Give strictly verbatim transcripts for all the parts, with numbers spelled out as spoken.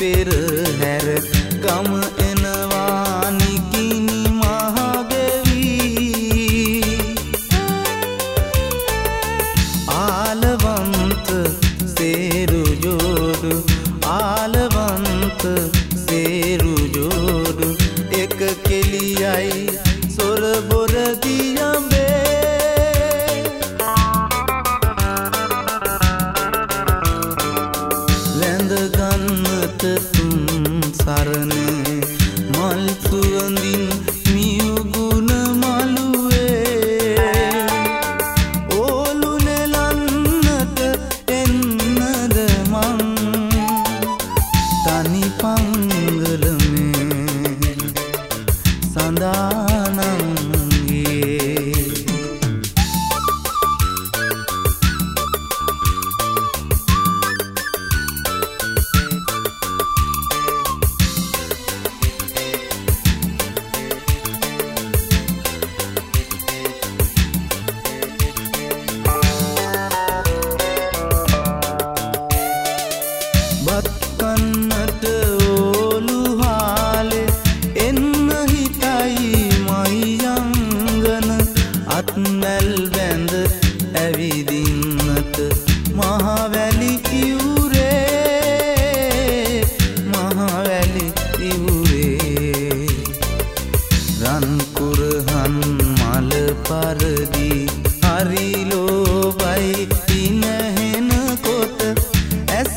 පෙරහැර ගම එනවා නිකිණි මහගෙවි ආලවන්ත සේරු ජෝඩු ආලවන්ත සේරු ජෝඩු එක කෙලියයි සොර බොර දියඹේ වැඳ ගන්නට තුන් සරණ මල් සුවඳින් මියුගුණ මළුවේ ඕලු නෙලන්නට එන්නද මං තනි පංගලමේ සඳානංගේ බත් කන්නට ඕලු හාලේ එන්න හිතයි මහියංගන අත්මැල් වැඳ ඇවිදින්නට මහවැලි ඉවුරේ මහවැලි ඉවුරේ රන් කුරහන් මල පරදි හරි ලෝබයි ඉනහෙන කොට ඇස්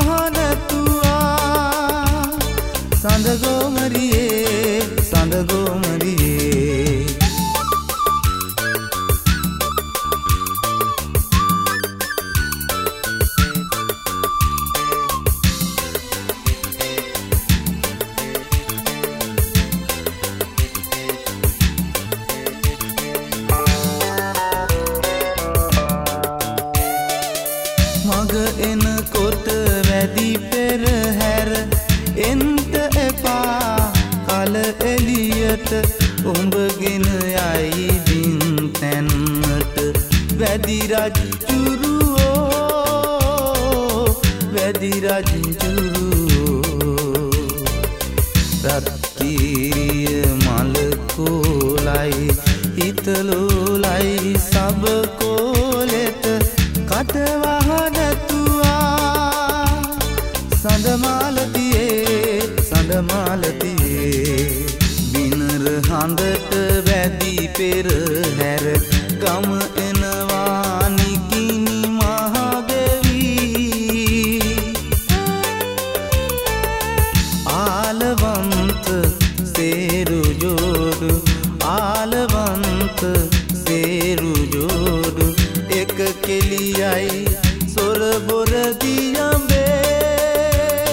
වහනතුවා සඳගෝමරියේ සඳගෝමරියේ මග එනකොට වැදි පෙරහැර එන්ට එපා කල එළියට උඹගෙන යයි දින් තැන්නට වැදි රජ්ජුරුවෝ වැදි රජ්ජුරුවෝ රත්කීරිය මල කෝලයි හිතලෝලයි සබ කෝලෙට කටවහනතුවා සඳමාලතියේ සඳමාලතියේ බිනර හඳට වැදි පෙරහැර ගම එනවා නිකිණි මහගෙවි ආලවන්ත සේරු ජෝඩු ආලවන්ත සේරු ජෝඩු එක කෙලියයි සොර බොර දියඹේ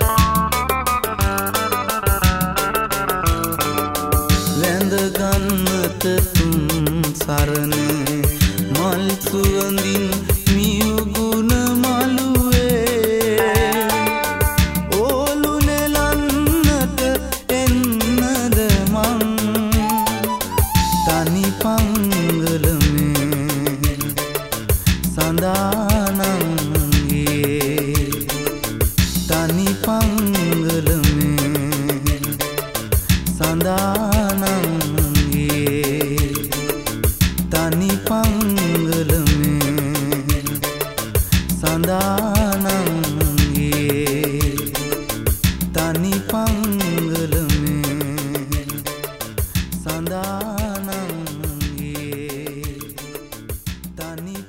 වැඳ ගන්නට තුන් සරණ මල් සුවඳින් මියුගුණ මළුවේ ඕලු නෙලන්නට එන්නද මං තනි පංගලමේ සඳානංගේ තනි පංගලමේ සඳානංගේ තනි පංගලමේ සඳානංගේ තනි පංගලමේ සඳානංගේ තනි